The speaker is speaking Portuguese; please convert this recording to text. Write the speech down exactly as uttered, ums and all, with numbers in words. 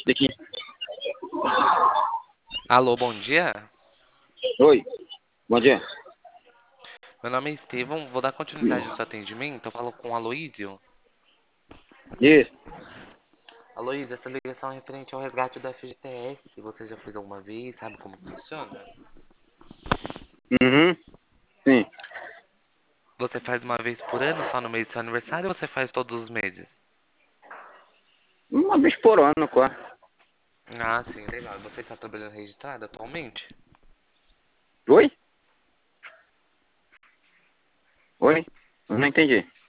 Aqui. Alô, bom dia. Oi, bom dia. Meu nome é Estevão, vou dar continuidade ao seu atendimento. Eu falo com o Aloísio. Isso. Aloísio, essa ligação é referente ao resgate do F G T S, que você já fez alguma vez, sabe como funciona? Uhum, sim. Você faz uma vez por ano, só no mês do seu aniversário, ou você faz todos os meses? Uma vez por ano, quase. Ah, sim, legal. Você está trabalhando registrado atualmente? Oi? Oi? Eu não entendi.